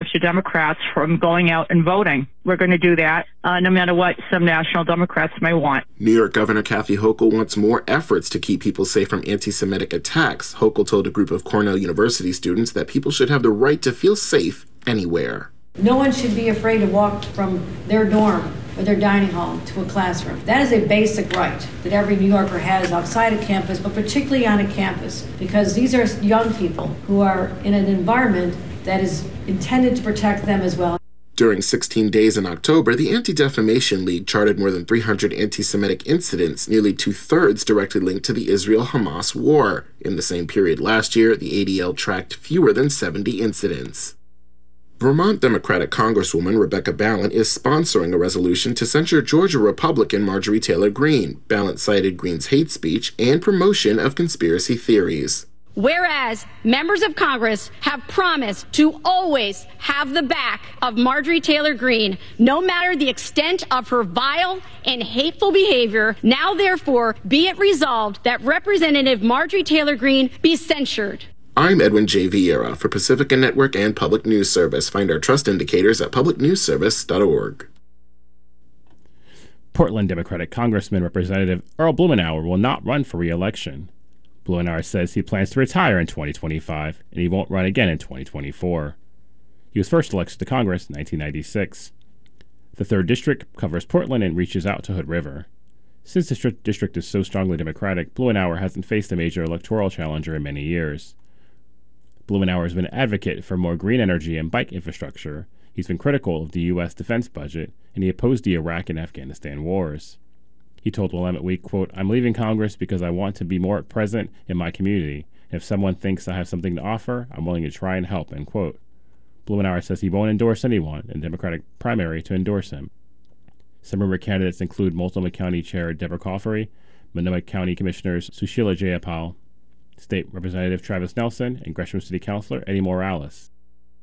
the Democrats from going out and voting. We're going to do that no matter what some national Democrats may want. New York Governor Kathy Hochul wants more efforts to keep people safe from anti-Semitic attacks. Hochul told a group of Cornell University students that people should have the right to feel safe anywhere. No one should be afraid to walk from their dorm or their dining hall to a classroom. That is a basic right that every New Yorker has outside of campus, but particularly on a campus, because these are young people who are in an environment that is intended to protect them as well. During 16 days in October, the Anti-Defamation League charted more than 300 anti-Semitic incidents, nearly two-thirds directly linked to the Israel-Hamas war. In the same period last year, the ADL tracked fewer than 70 incidents. Vermont Democratic Congresswoman Rebecca Balint is sponsoring a resolution to censure Georgia Republican Marjorie Taylor Greene. Balint cited Greene's hate speech and promotion of conspiracy theories. Whereas members of Congress have promised to always have the back of Marjorie Taylor Greene, no matter the extent of her vile and hateful behavior, now therefore be it resolved that Representative Marjorie Taylor Greene be censured. I'm Edwin J. Vieira for Pacifica Network and Public News Service. Find our trust indicators at publicnewsservice.org. Portland Democratic Congressman Representative Earl Blumenauer will not run for re-election. Blumenauer says he plans to retire in 2025, and he won't run again in 2024. He was first elected to Congress in 1996. The 3rd District covers Portland and reaches out to Hood River. Since the district is so strongly Democratic, Blumenauer hasn't faced a major electoral challenger in many years. Blumenauer has been an advocate for more green energy and bike infrastructure. He's been critical of the U.S. defense budget, and he opposed the Iraq and Afghanistan wars. He told Willamette Week, quote, "I'm leaving Congress because I want to be more present in my community. If someone thinks I have something to offer, I'm willing to try and help," end quote. Blumenauer says he won't endorse anyone in the Democratic primary to endorse him. Some rumored candidates include Multnomah County Chair Deborah Caffrey, Monona County Commissioners Sushila Jayapal, State Representative Travis Nelson, and Gresham City Councilor Eddie Morales.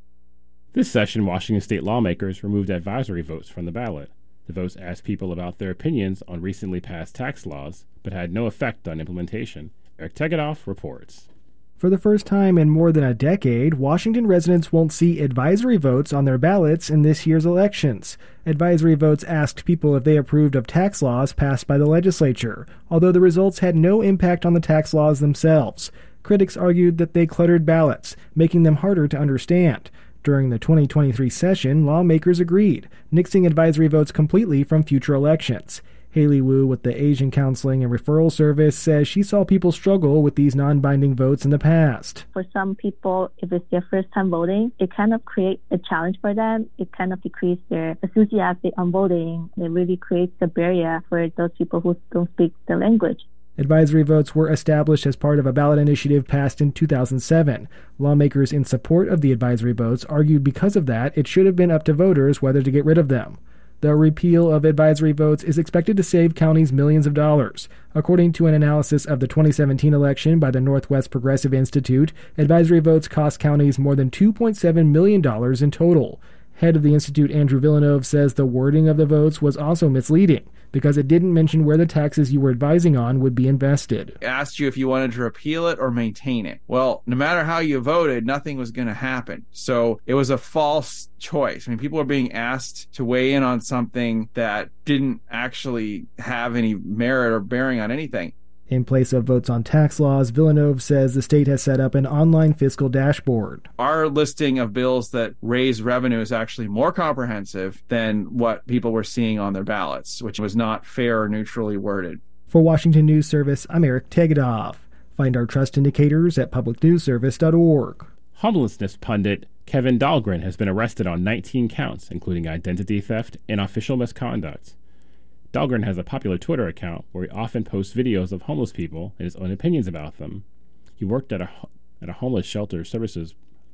This session, Washington state lawmakers removed advisory votes from the ballot. The votes asked people about their opinions on recently passed tax laws, but had no effect on implementation. Eric Tegedoff reports. For the first time in more than a decade, Washington residents won't see advisory votes on their ballots in this year's elections. Advisory votes asked people if they approved of tax laws passed by the legislature, although the results had no impact on the tax laws themselves. Critics argued that they cluttered ballots, making them harder to understand. During the 2023 session, lawmakers agreed, nixing advisory votes completely from future elections. Haley Wu with the Asian Counseling and Referral Service says she saw people struggle with these non-binding votes in the past. For some people, if it's their first time voting, it kind of creates a challenge for them. It kind of decreases their enthusiasm on voting. It really creates a barrier for those people who don't speak the language. Advisory votes were established as part of a ballot initiative passed in 2007. Lawmakers in support of the advisory votes argued because of that, it should have been up to voters whether to get rid of them. The repeal of advisory votes is expected to save counties millions of dollars. According to an analysis of the 2017 election by the Northwest Progressive Institute, advisory votes cost counties more than $2.7 million in total. Head of the institute, Andrew Villeneuve, says the wording of the votes was also misleading because it didn't mention where the taxes you were advising on would be invested. It asked you if you wanted to repeal it or maintain it. Well, no matter how you voted, nothing was going to happen. So it was a false choice. I mean, people are being asked to weigh in on something that didn't actually have any merit or bearing on anything. In place of votes on tax laws, Villeneuve says the state has set up an online fiscal dashboard. Our listing of bills that raise revenue is actually more comprehensive than what people were seeing on their ballots, which was not fair or neutrally worded. For Washington News Service, I'm Eric Tegedoff. Find our trust indicators at publicnewsservice.org. Homelessness pundit Kevin Dahlgren has been arrested on 19 counts, including identity theft and official misconduct. Dahlgren has a popular Twitter account where he often posts videos of homeless people and his own opinions about them. He worked at a homeless shelter services.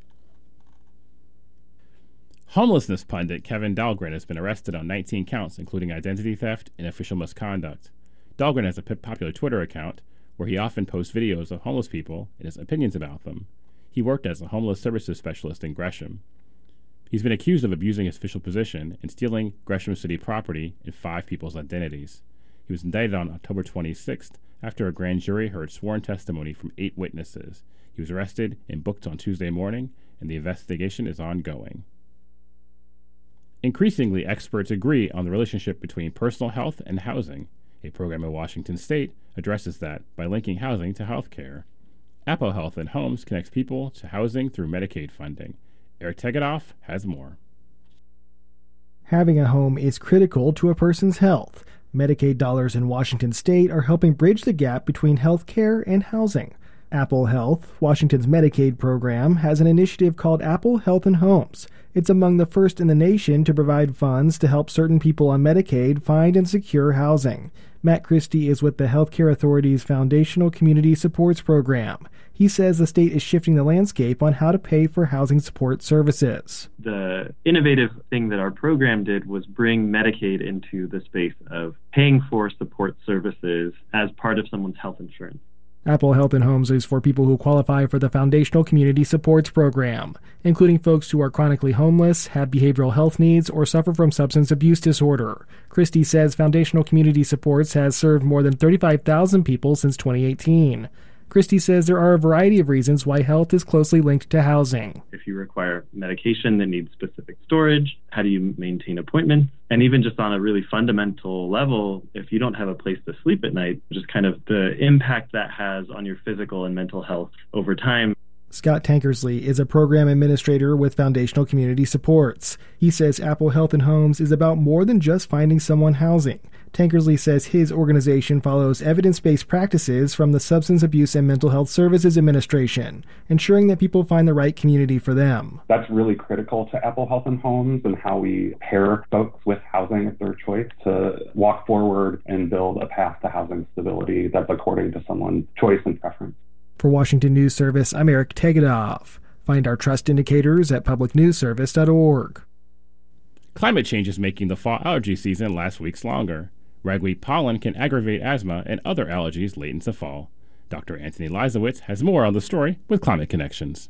Homelessness pundit Kevin Dahlgren has been arrested on 19 counts, including identity theft and official misconduct. Dahlgren has a popular Twitter account where he often posts videos of homeless people and his opinions about them. He worked as a homeless services specialist in Gresham. He's been accused of abusing his official position and stealing Gresham City property and 5 people's identities. He was indicted on October 26th after a grand jury heard sworn testimony from 8 witnesses. He was arrested and booked on Tuesday morning, and the investigation is ongoing. Increasingly, experts agree on the relationship between personal health and housing. A program at Washington State addresses that by linking housing to health care. Apple Health and Homes connects people to housing through Medicaid funding. Eric Tegedoff has more. Having a home is critical to a person's health. Medicaid dollars in Washington State are helping bridge the gap between health care and housing. Apple Health, Washington's Medicaid program, has an initiative called Apple Health and Homes. It's among the first in the nation to provide funds to help certain people on Medicaid find and secure housing. Matt Christie is with the Healthcare Authority's Foundational Community Supports Program. He says the state is shifting the landscape on how to pay for housing support services. The innovative thing that our program did was bring Medicaid into the space of paying for support services as part of someone's health insurance. Apple Health and Homes is for people who qualify for the Foundational Community Supports Program, including folks who are chronically homeless, have behavioral health needs, or suffer from substance abuse disorder. Christie says Foundational Community Supports has served more than 35,000 people since 2018. Christie says there are a variety of reasons why health is closely linked to housing. If you require medication that needs specific storage, how do you maintain appointments? And even just on a really fundamental level, if you don't have a place to sleep at night, just kind of the impact that has on your physical and mental health over time. Scott Tankersley is a program administrator with Foundational Community Supports. He says Apple Health and Homes is about more than just finding someone housing. Tankersley says his organization follows evidence-based practices from the Substance Abuse and Mental Health Services Administration, ensuring that people find the right community for them. That's really critical to Apple Health and Homes and how we pair folks with housing of their choice to walk forward and build a path to housing stability that's according to someone's choice and preference. For Washington News Service, I'm Eric Tegedoff. Find our trust indicators at publicnewsservice.org. Climate change is making the fall allergy season last week longer. Ragweed pollen can aggravate asthma and other allergies late into fall. Dr. Anthony Leibowitz has more on the story with Climate Connections.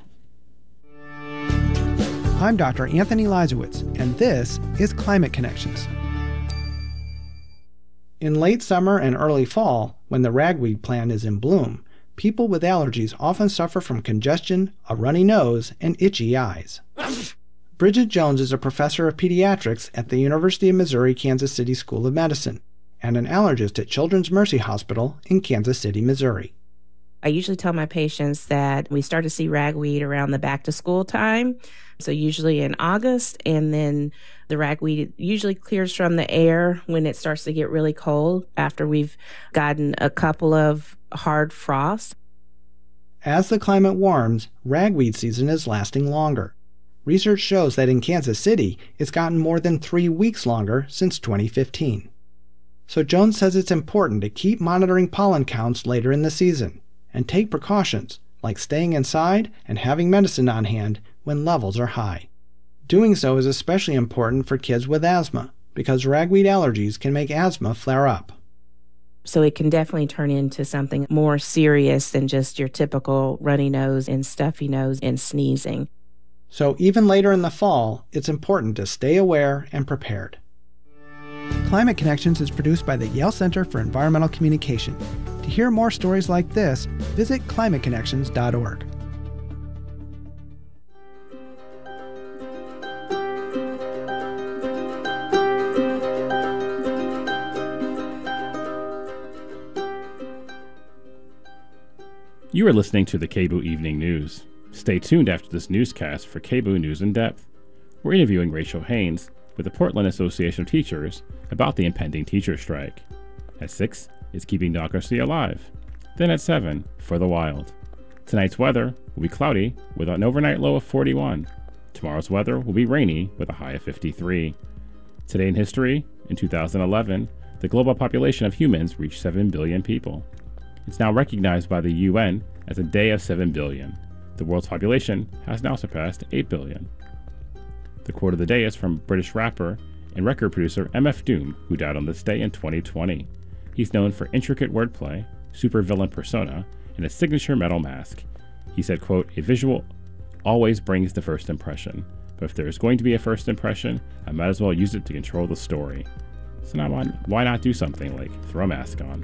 I'm Dr. Anthony Leibowitz, and this is Climate Connections. In late summer and early fall, when the ragweed plant is in bloom, people with allergies often suffer from congestion, a runny nose, and itchy eyes. Bridget Jones is a professor of pediatrics at the University of Missouri-Kansas City School of Medicine and an allergist at Children's Mercy Hospital in Kansas City, Missouri. I usually tell my patients that we start to see ragweed around the back-to-school time, so usually in August, and then the ragweed usually clears from the air when it starts to get really cold after we've gotten a couple of hard frosts. As the climate warms, ragweed season is lasting longer. Research shows that in Kansas City, it's gotten more than 3 weeks longer since 2015. So Jones says it's important to keep monitoring pollen counts later in the season and take precautions like staying inside and having medicine on hand when levels are high. Doing so is especially important for kids with asthma because ragweed allergies can make asthma flare up. So it can definitely turn into something more serious than just your typical runny nose and stuffy nose and sneezing. So even later in the fall, it's important to stay aware and prepared. Climate Connections is produced by the Yale Center for Environmental Communication. To hear more stories like this, visit climateconnections.org. You are listening to the KBOO Evening News. Stay tuned after this newscast for KBOO News in Depth. We're interviewing Rachel Haynes with the Portland Association of Teachers about the impending teacher strike. At 6 is Keeping Democracy Alive. Then at 7, For the Wild. Tonight's weather will be cloudy with an overnight low of 41. Tomorrow's weather will be rainy with a high of 53. Today in history, in 2011, the global population of humans reached 7 billion people. It's now recognized by the UN as a day of 7 billion. The world's population has now surpassed 8 billion. The quote of the day is from British rapper and record producer MF Doom, who died on this day in 2020. He's known for intricate wordplay, supervillain persona, and a signature metal mask. He said, quote, "A visual always brings the first impression, but if there is going to be a first impression, I might as well use it to control the story. So now why not do something like throw a mask on?"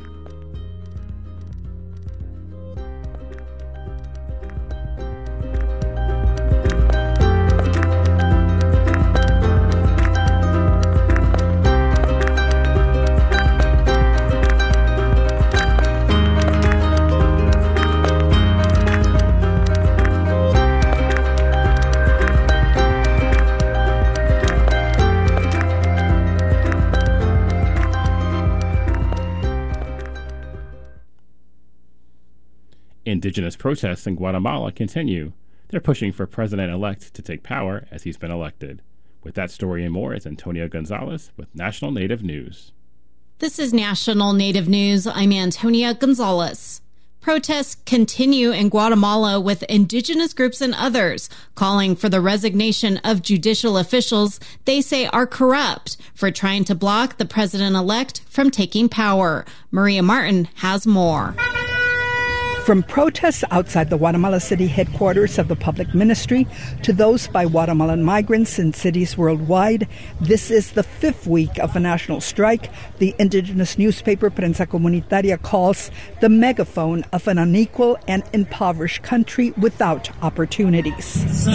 Indigenous protests in Guatemala continue. They're pushing for President-elect to take power as he's been elected. With that story and more is Antonia Gonzalez with National Native News. This is National Native News. I'm Antonia Gonzalez. Protests continue in Guatemala with indigenous groups and others calling for the resignation of judicial officials they say are corrupt for trying to block the president-elect from taking power. Maria Martin has more. From protests outside the Guatemala City headquarters of the public ministry to those by Guatemalan migrants in cities worldwide, this is the 5th week of a national strike the indigenous newspaper Prensa Comunitaria calls the megaphone of an unequal and impoverished country without opportunities.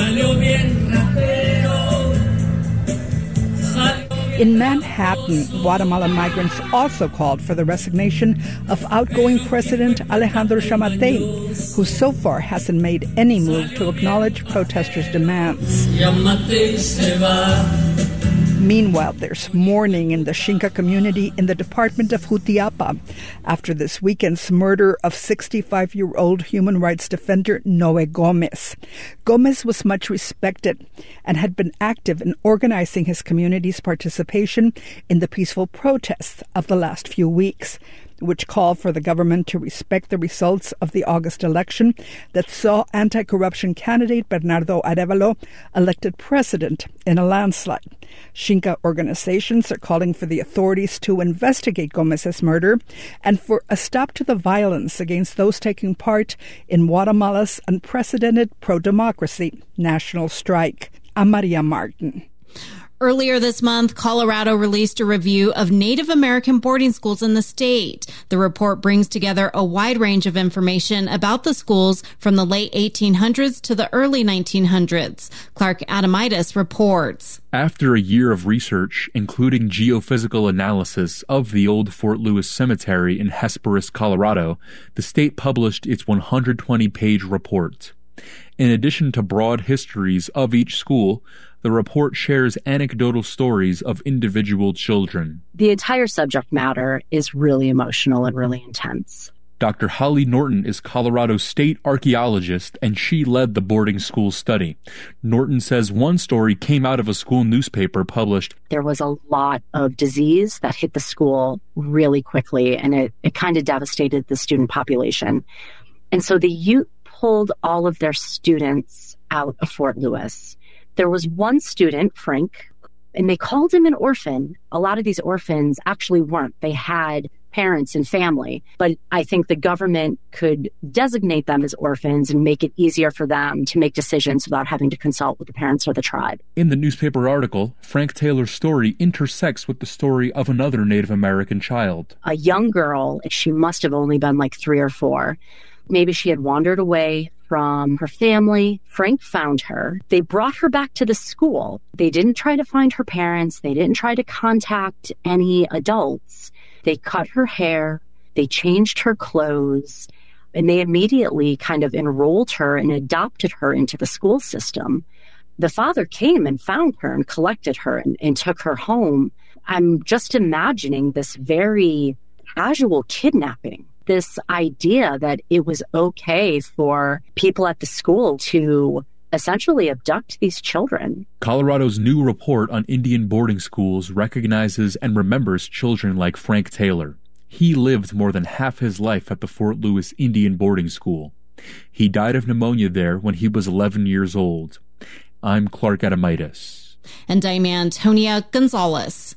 In Manhattan, Guatemalan migrants also called for the resignation of outgoing President Alejandro Yamatei, who so far hasn't made any move to acknowledge protesters' demands. Meanwhile, there's mourning in the Xinca community in the department of Jutiapa after this weekend's murder of 65-year-old human rights defender Noe Gomez. Gomez was much respected and had been active in organizing his community's participation in the peaceful protests of the last few weeks, which called for the government to respect the results of the August election that saw anti-corruption candidate Bernardo Arévalo elected president in a landslide. Xinca organizations are calling for the authorities to investigate Gomez's murder and for a stop to the violence against those taking part in Guatemala's unprecedented pro-democracy national strike. I'm Maria Martin. Earlier this month, Colorado released a review of Native American boarding schools in the state. The report brings together a wide range of information about the schools from the late 1800s to the early 1900s. Clark Adamitis reports. After a year of research, including geophysical analysis of the old Fort Lewis Cemetery in Hesperus, Colorado, the state published its 120-page report. In addition to broad histories of each school, the report shares anecdotal stories of individual children. The entire subject matter is really emotional and really intense. Dr. Holly Norton is Colorado's state archaeologist, and she led the boarding school study. Norton says one story came out of a school newspaper published. There was a lot of disease that hit the school really quickly, and it kind of devastated the student population. And so the youth pulled all of their students out of Fort Lewis. There was one student, Frank, and they called him an orphan. A lot of these orphans actually weren't. They had parents and family, but I think the government could designate them as orphans and make it easier for them to make decisions without having to consult with the parents or the tribe. In the newspaper article, Frank Taylor's story intersects with the story of another Native American child. A young girl, she must have only been like 3 or 4. Maybe she had wandered away from her family. Frank found her. They brought her back to the school. They didn't try to find her parents. They didn't try to contact any adults. They cut her hair. They changed her clothes. And they immediately kind of enrolled her and adopted her into the school system. The father came and found her and collected her and took her home. I'm just imagining this very casual kidnapping. This idea that it was okay for people at the school to essentially abduct these children. Colorado's new report on Indian boarding schools recognizes and remembers children like Frank Taylor. He lived more than half his life at the Fort Lewis Indian boarding school. He died of pneumonia there when he was 11 years old. I'm Clark Adamitis. And I'm Antonia Gonzalez.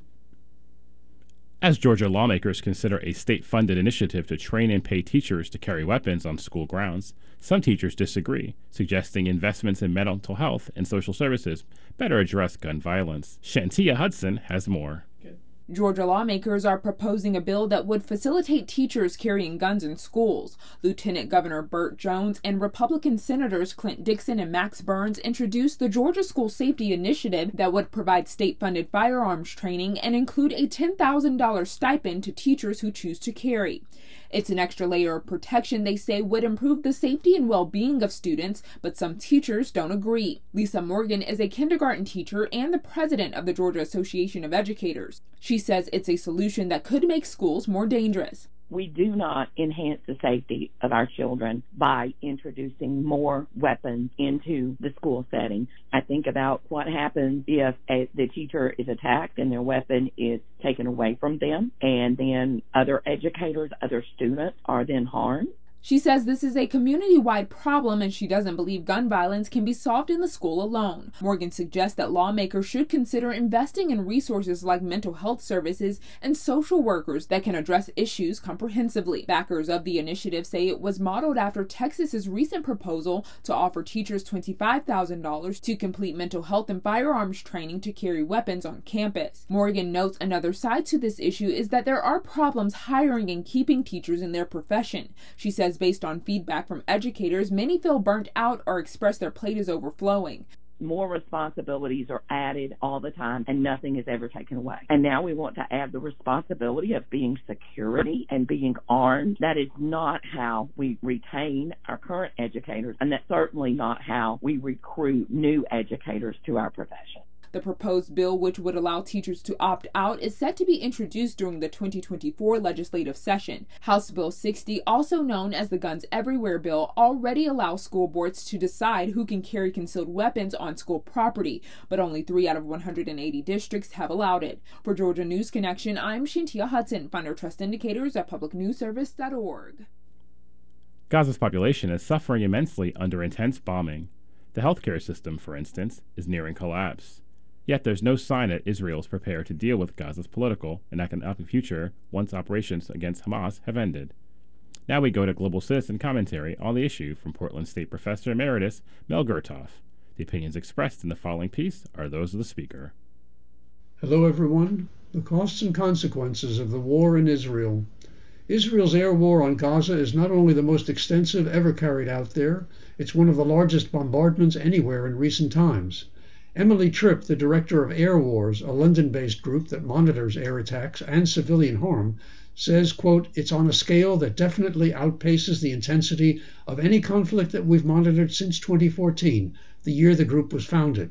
As Georgia lawmakers consider a state-funded initiative to train and pay teachers to carry weapons on school grounds, some teachers disagree, suggesting investments in mental health and social services better address gun violence. Shantia Hudson has more. Georgia lawmakers are proposing a bill that would facilitate teachers carrying guns in schools. Lieutenant Governor Burt Jones and Republican Senators Clint Dixon and Max Burns introduced the Georgia School Safety Initiative that would provide state-funded firearms training and include a $10,000 stipend to teachers who choose to carry. It's an extra layer of protection they say would improve the safety and well-being of students, but some teachers don't agree. Lisa Morgan is a kindergarten teacher and the president of the Georgia Association of Educators. She says it's a solution that could make schools more dangerous. We do not enhance the safety of our children by introducing more weapons into the school setting. I think about what happens if the teacher is attacked and their weapon is taken away from them, and then other educators, other students are then harmed. She says this is a community-wide problem, and she doesn't believe gun violence can be solved in the school alone. Morgan suggests that lawmakers should consider investing in resources like mental health services and social workers that can address issues comprehensively. Backers of the initiative say it was modeled after Texas's recent proposal to offer teachers $25,000 to complete mental health and firearms training to carry weapons on campus. Morgan notes another side to this issue is that there are problems hiring and keeping teachers in their profession. She says based on feedback from educators, many feel burnt out or express their plate is overflowing. More responsibilities are added all the time and nothing is ever taken away. And now we want to add the responsibility of being security and being armed. That is not how we retain our current educators, and that's certainly not how we recruit new educators to our profession. The proposed bill, which would allow teachers to opt out, is set to be introduced during the 2024 legislative session. House Bill 60, also known as the Guns Everywhere bill, already allows school boards to decide who can carry concealed weapons on school property, but only 3 out of 180 districts have allowed it. For Georgia News Connection, I'm Shintia Hudson. Find our trust indicators at publicnewsservice.org. Gaza's population is suffering immensely under intense bombing. The healthcare system, for instance, is nearing collapse. Yet there's no sign that Israel is prepared to deal with Gaza's political and economic future once operations against Hamas have ended. Now we go to Global Citizen commentary on the issue from Portland State Professor Emeritus Mel Gertoff. The opinions expressed in the following piece are those of the speaker. Hello, everyone. The costs and consequences of the war in Israel. Israel's air war on Gaza is not only the most extensive ever carried out there, it's one of the largest bombardments anywhere in recent times. Emily Tripp, the director of Air Wars, a London-based group that monitors air attacks and civilian harm, says, quote, it's on a scale that definitely outpaces the intensity of any conflict that we've monitored since 2014, the year the group was founded.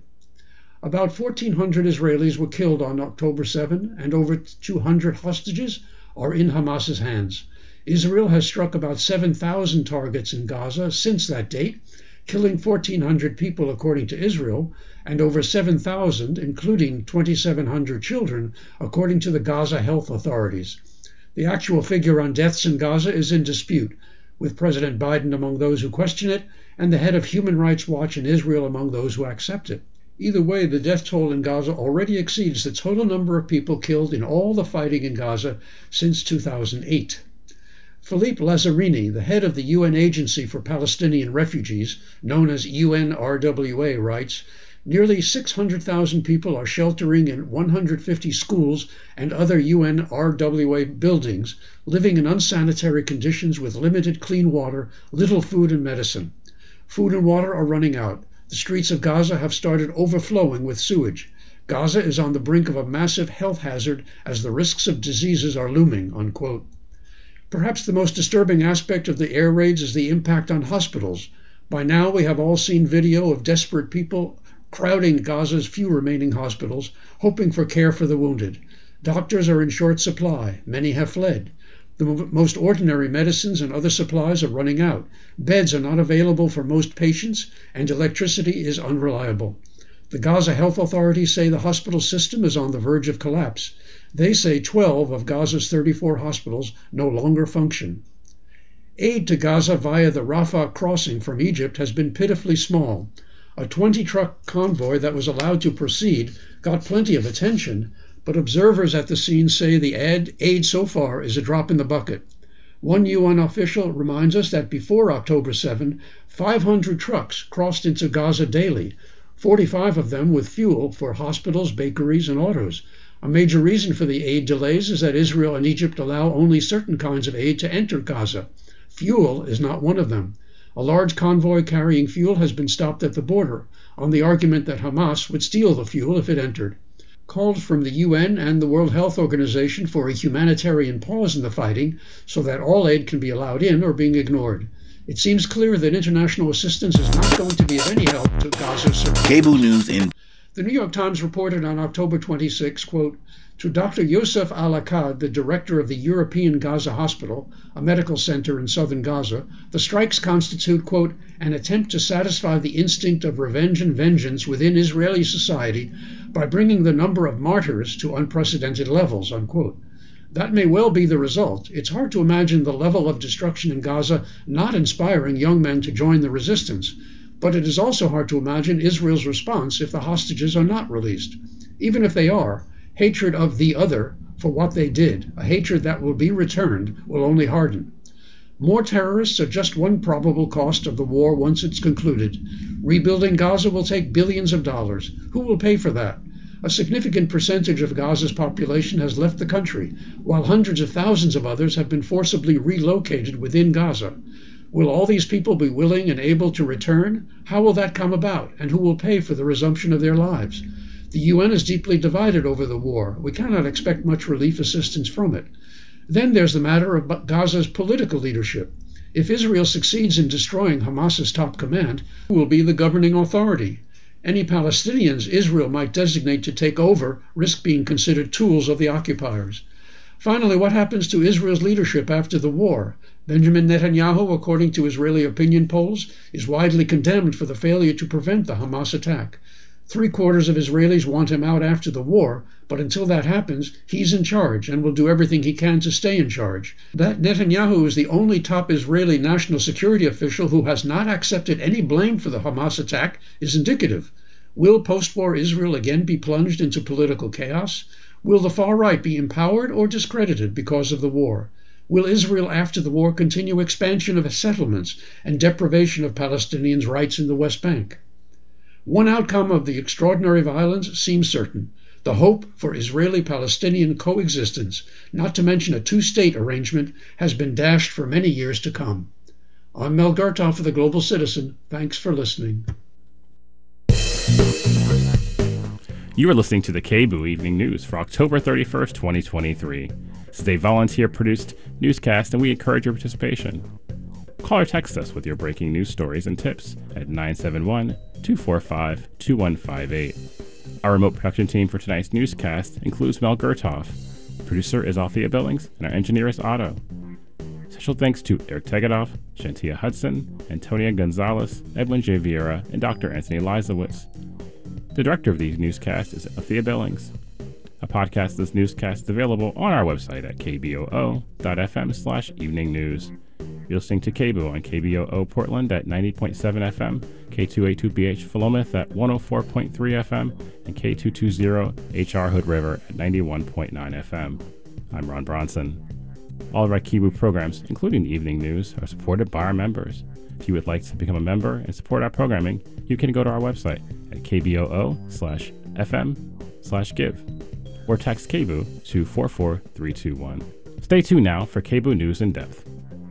About 1,400 Israelis were killed on October 7, and over 200 hostages are in Hamas's hands. Israel has struck about 7,000 targets in Gaza since that date, killing 1,400 people according to Israel, and over 7,000, including 2,700 children, according to the Gaza health authorities. The actual figure on deaths in Gaza is in dispute, with President Biden among those who question it, and the head of Human Rights Watch in Israel among those who accept it. Either way, the death toll in Gaza already exceeds the total number of people killed in all the fighting in Gaza since 2008. Philippe Lazzarini, the head of the UN Agency for Palestinian Refugees, known as UNRWA, writes, nearly 600,000 people are sheltering in 150 schools and other UNRWA buildings, living in unsanitary conditions with limited clean water, little food and medicine. Food and water are running out. The streets of Gaza have started overflowing with sewage. Gaza is on the brink of a massive health hazard as the risks of diseases are looming, unquote. Perhaps the most disturbing aspect of the air raids is the impact on hospitals. By now, we have all seen video of desperate people crowding Gaza's few remaining hospitals, hoping for care for the wounded. Doctors are in short supply. Many have fled. The most ordinary medicines and other supplies are running out. Beds are not available for most patients, and electricity is unreliable. The Gaza health authorities say the hospital system is on the verge of collapse. They say 12 of Gaza's 34 hospitals no longer function. Aid to Gaza via the Rafah crossing from Egypt has been pitifully small. A 20-truck convoy that was allowed to proceed got plenty of attention, but observers at the scene say the aid so far is a drop in the bucket. One UN official reminds us that before October 7, 500 trucks crossed into Gaza daily, 45 of them with fuel for hospitals, bakeries, and autos. A major reason for the aid delays is that Israel and Egypt allow only certain kinds of aid to enter Gaza. Fuel is not one of them. A large convoy carrying fuel has been stopped at the border on the argument that Hamas would steal the fuel if it entered. Calls from the UN and the World Health Organization for a humanitarian pause in the fighting so that all aid can be allowed in are being ignored. It seems clear that international assistance is not going to be of any help to Gaza's survival. Cable news in The New York Times reported on October 26, quote, To Dr. Youssef Al-Akkad, the director of the European Gaza Hospital, a medical center in southern Gaza, the strikes constitute, quote, an attempt to satisfy the instinct of revenge and vengeance within Israeli society by bringing the number of martyrs to unprecedented levels, unquote. That may well be the result. It's hard to imagine the level of destruction in Gaza not inspiring young men to join the resistance. But it is also hard to imagine Israel's response if the hostages are not released. Even if they are, hatred of the other for what they did, a hatred that will be returned, will only harden. More terrorists are just one probable cost of the war once it's concluded. Rebuilding Gaza will take billions of dollars. Who will pay for that? A significant percentage of Gaza's population has left the country, while hundreds of thousands of others have been forcibly relocated within Gaza. Will all these people be willing and able to return? How will that come about, and who will pay for the resumption of their lives? The UN is deeply divided over the war. We cannot expect much relief assistance from it. Then there's the matter of Gaza's political leadership. If Israel succeeds in destroying Hamas's top command, who will be the governing authority? Any Palestinians Israel might designate to take over risk being considered tools of the occupiers. Finally, what happens to Israel's leadership after the war? Benjamin Netanyahu, according to Israeli opinion polls, is widely condemned for the failure to prevent the Hamas attack. 3/4 of Israelis want him out after the war, but until that happens, he's in charge and will do everything he can to stay in charge. That Netanyahu is the only top Israeli national security official who has not accepted any blame for the Hamas attack is indicative. Will post-war Israel again be plunged into political chaos? Will the far right be empowered or discredited because of the war? Will Israel after the war continue expansion of settlements and deprivation of Palestinians' rights in the West Bank? One outcome of the extraordinary violence seems certain: the hope for Israeli-Palestinian coexistence, not to mention a two-state arrangement, has been dashed for many years to come. I'm Mel Gertoff of the Global Citizen. Thanks for listening. You are listening to the KBOO Evening News for October 31st, 2023. This is a volunteer-produced newscast, and we encourage your participation. Call or text us with your breaking news stories and tips at 971-245-2158. Our remote production team for tonight's newscast includes Mel Gertoff. Producer is Althea Billings, and our engineer is Otto. Special thanks to Eric Tegedoff, Shantia Hudson, Antonia Gonzalez, Edwin J. Vieira, and Dr. Anthony Leisowitz. The director of these newscasts is Althea Billings. A podcast of this newscast is available on our website at kboo.fm/evening news. You're listening to KBOO on KBOO Portland at 90.7 FM, K282BH Philomath at 104.3 FM, and K220HR Hood River at 91.9 FM. I'm Ron Bronson. All of our KBOO programs, including the evening news, are supported by our members. If you would like to become a member and support our programming, you can go to our website at kboo.fm/give or text KBOO to 44321. Stay tuned now for KBOO News in Depth.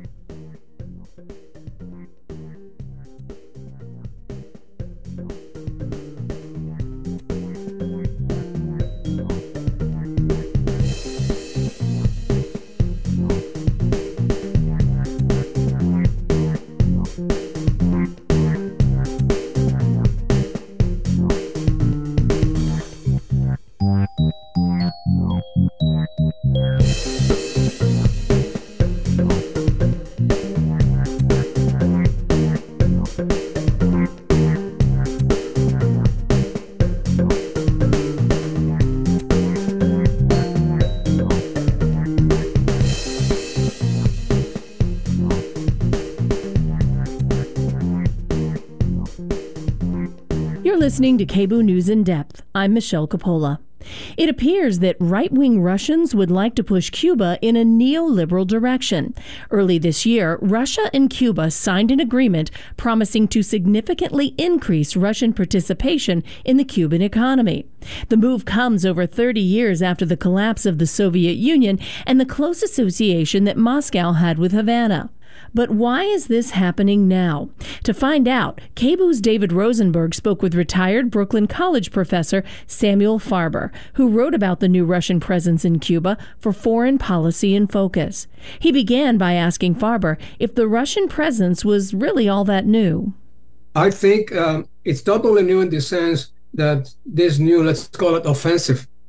Listening to KBOO News in Depth. I'm Michelle Coppola. It appears that right-wing Russians would like to push Cuba in a neoliberal direction. Early this year, Russia and Cuba signed an agreement promising to significantly increase Russian participation in the Cuban economy. The move comes over 30 years after the collapse of the Soviet Union and the close association that Moscow had with Havana. But why is this happening now? To find out, KBOO's David Rosenberg spoke with retired Brooklyn College professor Samuel Farber, who wrote about the new Russian presence in Cuba for Foreign Policy in Focus. He began by asking Farber if the Russian presence was really all that new. I think it's totally new in the sense that this new, let's call it offensive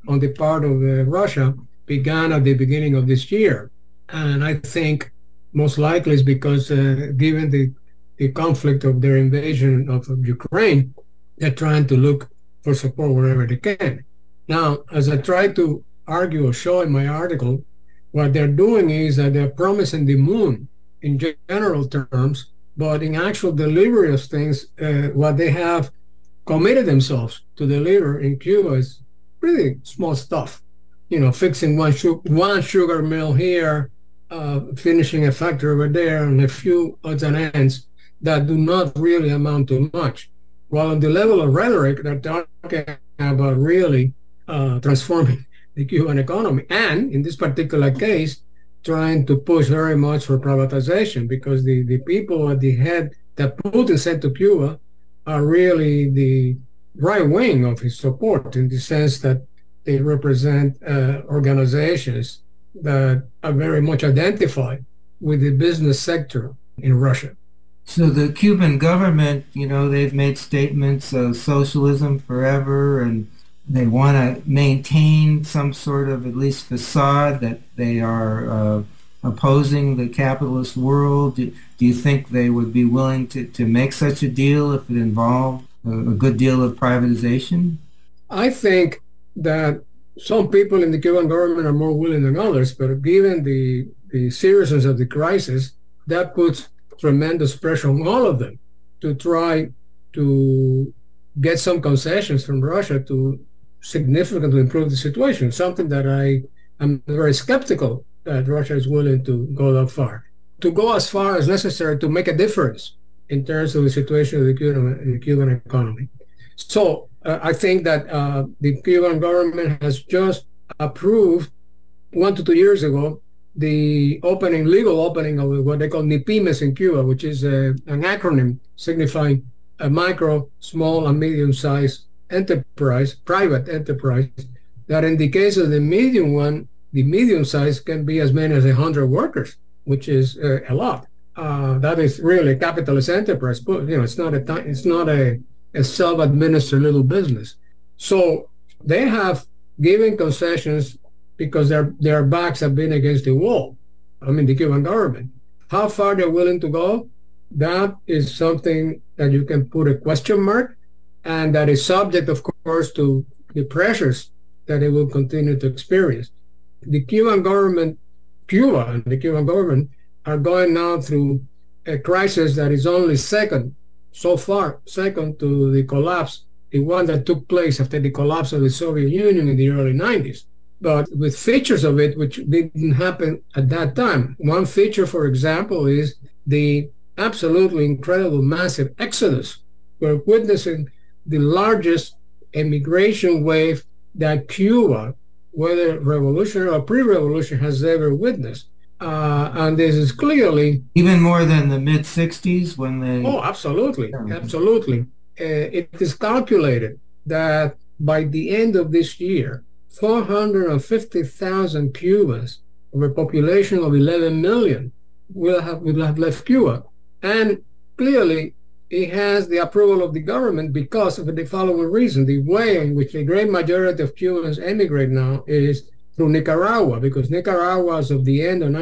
on the part of Russia began at the beginning of this year. And I think most likely is because given the conflict of their invasion of Ukraine, they're trying to look for support wherever they can. Now, as I try to argue or show in my article, what they're doing is that they're promising the moon in general terms, but in actual delivery of things, what they have committed themselves to deliver in Cuba is pretty small stuff. You know, fixing one sugar mill here, finishing a factory over there, and a few odds and ends that do not really amount to much. While on the level of rhetoric, they're talking about really transforming the Cuban economy, and in this particular case, trying to push very much for privatization, because the people at the head that Putin sent to Cuba are really the right wing of his support, in the sense that they represent organizations that are very much identified with the business sector in Russia. So the Cuban government, you know, they've made statements of socialism forever, and they want to maintain some sort of at least facade that they are opposing the capitalist world. Do you think they would be willing to make such a deal if it involved a good deal of privatization? I think that some people in the Cuban government are more willing than others, but given the seriousness of the crisis, that puts tremendous pressure on all of them to try to get some concessions from Russia to significantly improve the situation, something that I am very skeptical that Russia is willing to go that far. To go as far as necessary to make a difference in terms of the situation of the Cuban economy. So I think that the Cuban government has just approved 1 to 2 years ago the legal opening of what they call NIPYMES in Cuba, which is an acronym signifying a micro, small, and medium-sized enterprise, private enterprise, that in the case of the medium one, the medium size can be as many as 100 workers, which is a lot. That is really a capitalist enterprise, but you know, it's not a self-administered little business. So they have given concessions because their backs have been against the wall. I mean, the Cuban government. How far they're willing to go, that is something that you can put a question mark, and that is subject, of course, to the pressures that it will continue to experience. The Cuban government, Cuba and the Cuban government are going now through a crisis that is only second to the collapse, the one that took place after the collapse of the Soviet Union in the early 90s. But with features of it which didn't happen at that time. One feature, for example, is the absolutely incredible massive exodus. We're witnessing the largest immigration wave that Cuba, whether revolutionary or pre-revolution, has ever witnessed. And this is clearly... Even more than the mid-60s when they... Oh, absolutely. Absolutely. It is calculated that by the end of this year, 450,000 Cubans of a population of 11 million will have left Cuba. And clearly, it has the approval of the government because of the following reason. The way in which the great majority of Cubans emigrate now is through Nicaragua, because Nicaragua, as of the end of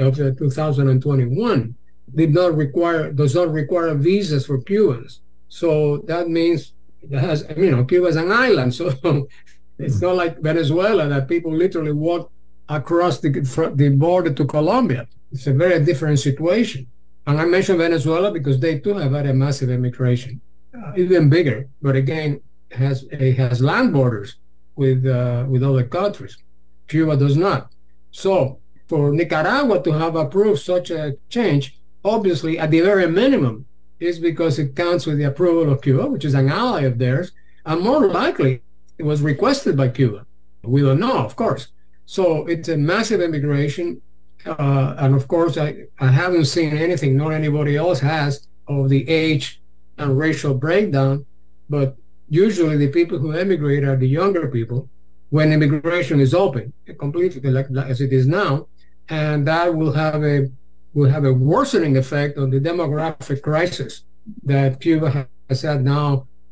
2021, does not require visas for Cubans. So that means Cuba is an island, so it's not like Venezuela that people literally walk across the border to Colombia. It's a very different situation. And I mention Venezuela because they too have had a massive immigration, even bigger, but again, it has land borders with other countries. Cuba does not. So for Nicaragua to have approved such a change, obviously at the very minimum, is because it counts with the approval of Cuba, which is an ally of theirs, and more likely it was requested by Cuba. We don't know, of course. So it's a massive immigration. And of course, I haven't seen anything, nor anybody else has, of the age and racial breakdown. But usually the people who emigrate are the younger people when immigration is open, completely like as it is now. And that will have a worsening effect on the demographic crisis that Cuba has had now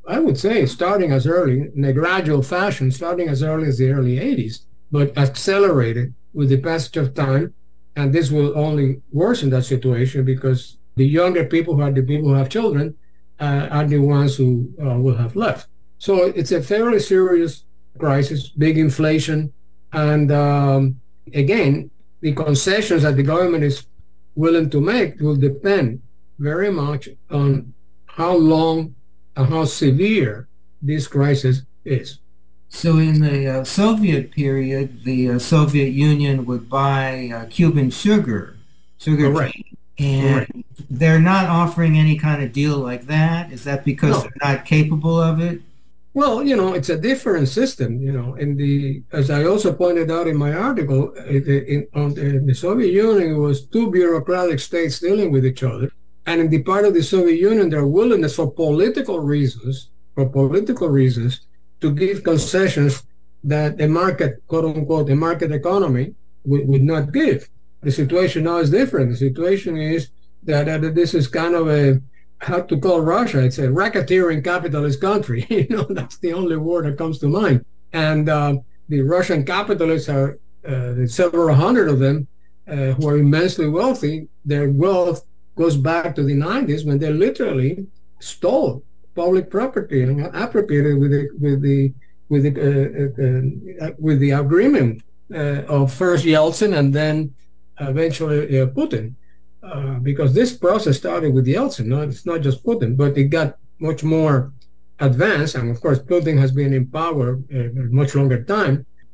I would say, starting as early, in a gradual fashion, starting as early as the early 80s, but accelerated with the passage of time. And this will only worsen that situation because the younger people who are the people who have children are the ones who will have left. So it's a fairly serious crisis, big inflation. And again, the concessions that the government is willing to make will depend very much on how long and how severe this crisis is. So in the Soviet period, the Soviet Union would buy Cuban sugar Correct. cane, and they're not offering any kind of deal like that? Is that because they're not capable of it? Well, it's a different system, as I also pointed out in my article, in the Soviet Union, it was two bureaucratic states dealing with each other. And in the part of the Soviet Union, their willingness for political reasons, to give concessions that the market, quote unquote, the market economy would not give. The situation now is different. The situation is that this is kind of how to call Russia. It's a racketeering capitalist country. That's the only word that comes to mind. And the Russian capitalists are several hundred of them who are immensely wealthy. Their wealth goes back to the 90s when they literally stole public property and appropriated with the agreement of first Yeltsin and then eventually Putin. Because this process started with Yeltsin. It's not just Putin, but it got much more advanced. And of course, Putin has been in power a much longer time.